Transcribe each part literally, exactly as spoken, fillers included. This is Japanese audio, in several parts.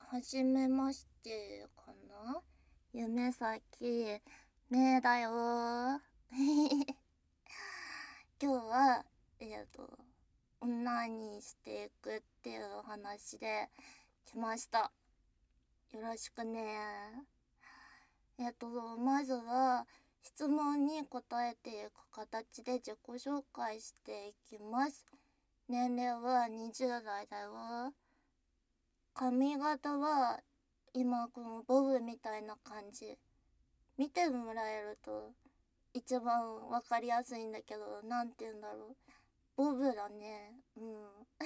はじめましてかな。夢咲めいだよー。今日は、えっ、と、女にしていくっていう話で来ました。よろしくね。えっ、と、まずは、質問に答えていく形で自己紹介していきます。年齢はにじゅうだいだよ。髪型は今このボブみたいな感じ。見てもらえると一番わかりやすいんだけど、なんて言うんだろう。ボブだね。うん。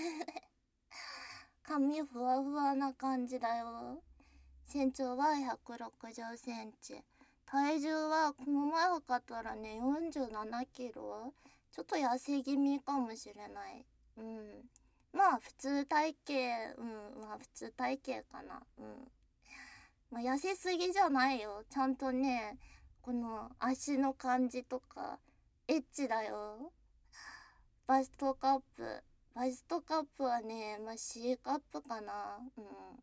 髪ふわふわな感じだよ。身長はひゃくろくじゅっセンチ。体重はこの前測ったらね、よんじゅうななキロ。ちょっと痩せ気味かもしれない。うん。まあ普通体型、うん、まあ普通体型かな。うん。まあ痩せすぎじゃないよ。ちゃんとね、この足の感じとか、エッチだよ。バストカップ。バストカップはね、まあ C カップかな。うん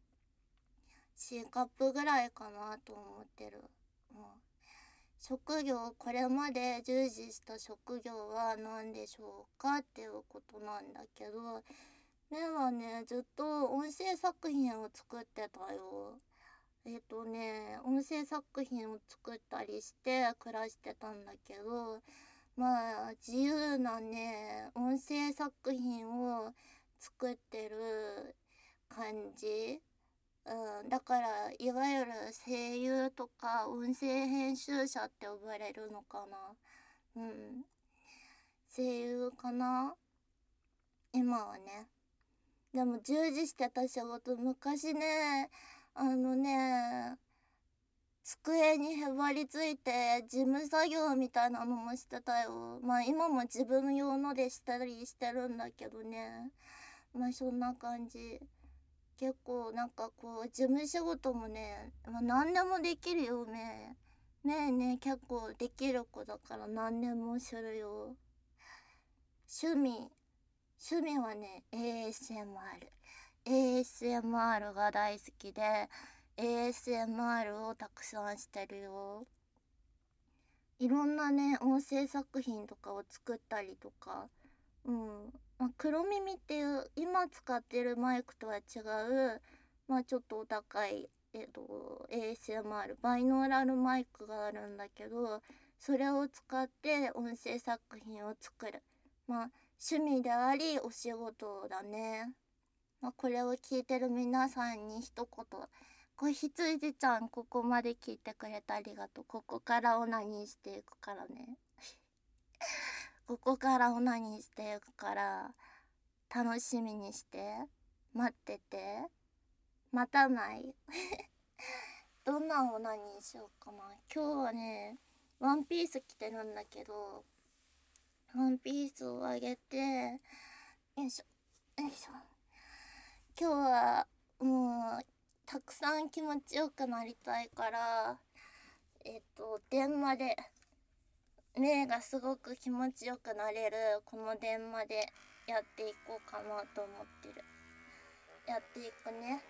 。C カップぐらいかなと思ってる。うん。職業、これまで従事した職業は何でしょうかっていうことなんだけど、ねはね、ずっと音声作品を作ってたよ。えっとね、音声作品を作ったりして暮らしてたんだけど、まあ、自由なね、音声作品を作ってる感じ。うん、だから、いわゆる声優とか音声編集者って呼ばれるのかな。うん。声優かな今はね。でも従事してた仕事、昔ね、あのね、机にへばりついて事務作業みたいなのもしてたよ。まあ今も自分用のでしたりしてるんだけどね。まあそんな感じ。結構なんかこう事務仕事もね、まあ、何でもできるよね。ねえねえ結構できる子だから何でもするよ。趣味。趣味はね、エーエスエムアール。エーエスエムアール が大好きで、エーエスエムアール をたくさんしてるよ。いろんなね、音声作品とかを作ったりとか、うん。まあ、黒耳っていう今使ってるマイクとは違う、まあちょっとお高い、えっと、エーエスエムアール、バイノーラルマイクがあるんだけど、それを使って音声作品を作る。まあ趣味でありお仕事だね。まあ、これを聞いてる皆さんに一言。子羊ちゃん、ここまで聞いてくれてありがとう。ここからオナニーしていくからね。ここからオナニーしていくから、楽しみにして。待ってて。待たない。どんなオナニーしようかな。今日はね、ワンピース着てるんだけど、ワンピースをあげて、よいしょ、よいしょ。今日はもうたくさん気持ちよくなりたいから、えっと電話で目がすごく気持ちよくなれるこの電話でやっていこうかなと思ってる。やっていくね。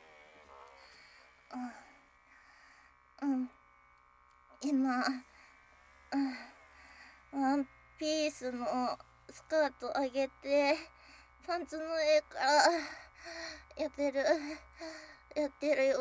うんうん。今、うん、ワンピースのスカート上げてパンツの上からやってるやってるよ。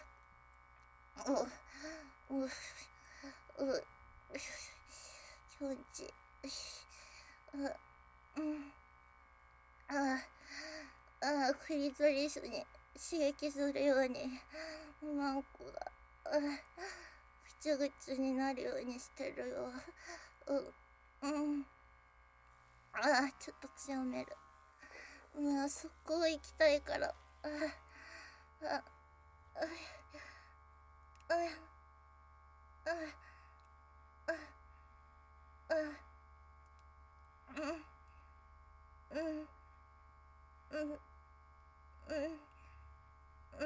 うううう気持ちいい。あ、うん。ああ、あ、クリトリスに刺激するように、マンコが、あ、ぐちゅぐちゅになるようにしてるよ。う、うん。あ、ちょっと強める。うん、そこ行きたいから。あ、あ、あ、あ、あ、あ、あ、あ、うん、うん、うん、うん、うん、うん、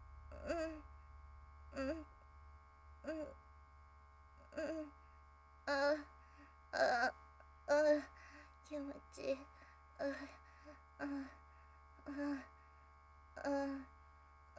うん、うん、うん、あ、あ、あ、気持ちいい。あ、あ、あ、あ、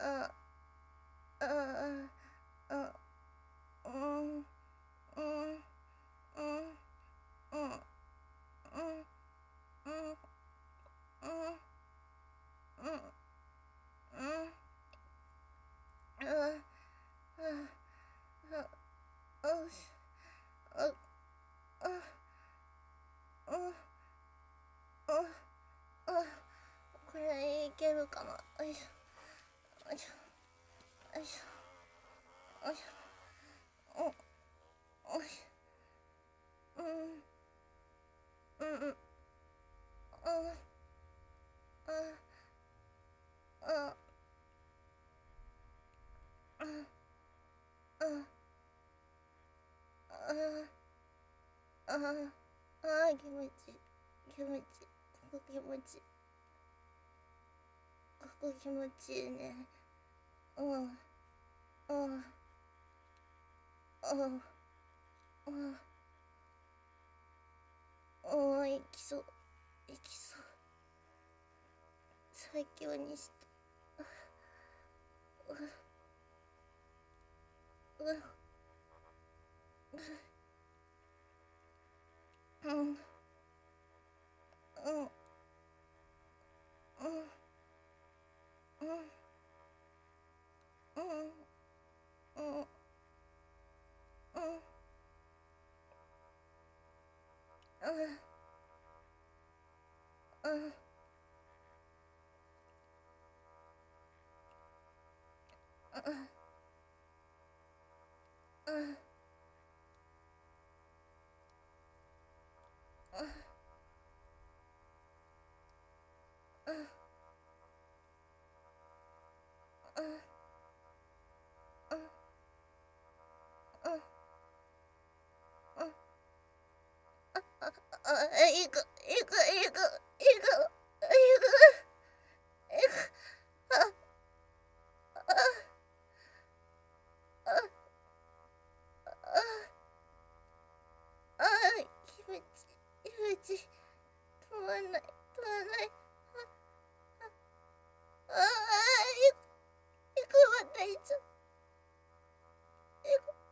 よいしょよいしょ。おおいうんうんうんうんうんうんうんあああ気持ちいい気持ちいいここ気持ちいいここ気持ちいいねうんうんうんうんうん、行きそう行きそう最強にしたうんうんうんうんうんうんうんうんうんうんあ、行く、行く、行く、行く、行く、行く、あ、あ、あ、あ、あ、気持ちいい、気持ちいい、止まんない、止まんない、あ、あ、行く、行く、また行っちゃう、行く、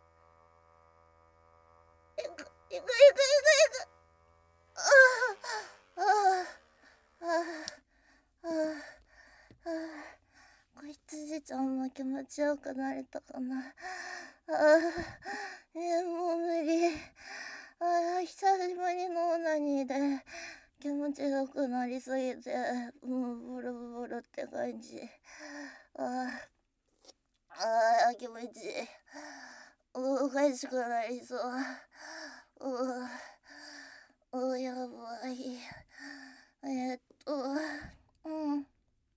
行く、行く、行く、行く、ああ、ああ、ああ、ああ、子羊ちゃんも気持ちよくなれたかな。ああ、えー、もう無理。ああ、久しぶりのオナニーで気持ちよくなりすぎて、もうボロボロって感じ。ああ、ああ、気持ちいい。おかしくなりそう。おお、やばい。えー、っと、うん。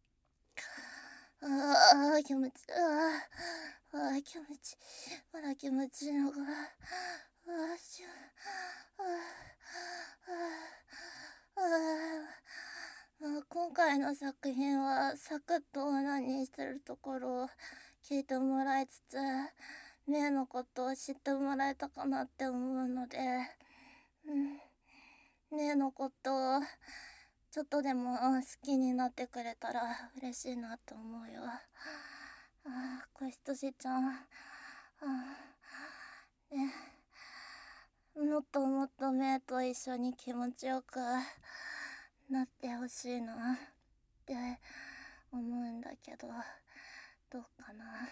ああ、気持ち、ああ、ああ、気持ち、まだ気持ちいいのか。ああ、しゅ、ああ、ああ、ああ、今回の作品はサクッとオナニーしてるところを聞いてもらいつつ、メイのことを知ってもらえたかなって思うので、うん、メイのことをちょっとでも好きになってくれたら嬉しいなと思うよ。ああ、子羊ちゃん、ああ、ね、もっともっとメイと一緒に気持ちよくなってほしいなって思うんだけど、どうかな。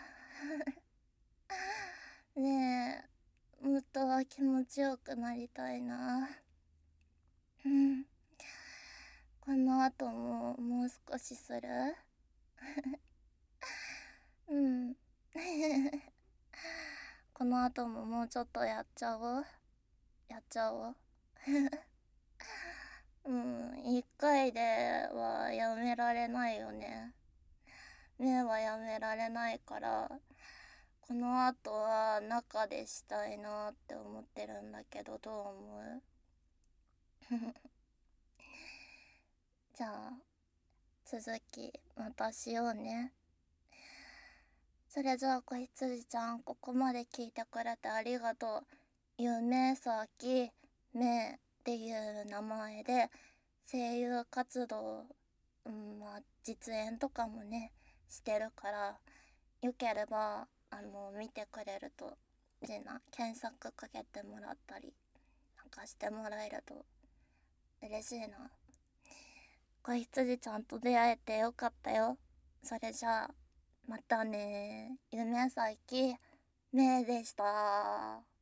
ねえ、もっと気持ちよくなりたいな。うん。この後ももう少しする？うん。この後ももうちょっとやっちゃおう。やっちゃおう。うん、一回ではやめられないよね。目はやめられないから、この後は中でしたいなって思ってるんだけど、どう思う？じゃあ、続きまたしようね。それじゃあ子羊ちゃん、ここまで聞いてくれてありがとう。夢咲めいっていう名前で声優活動、うん、まあ実演とかもねしてるから、よければあの見てくれるといいな。検索かけてもらったりなんかしてもらえると嬉しいな。子羊ちゃんと出会えてよかったよ。それじゃあまたね。夢咲めいでした。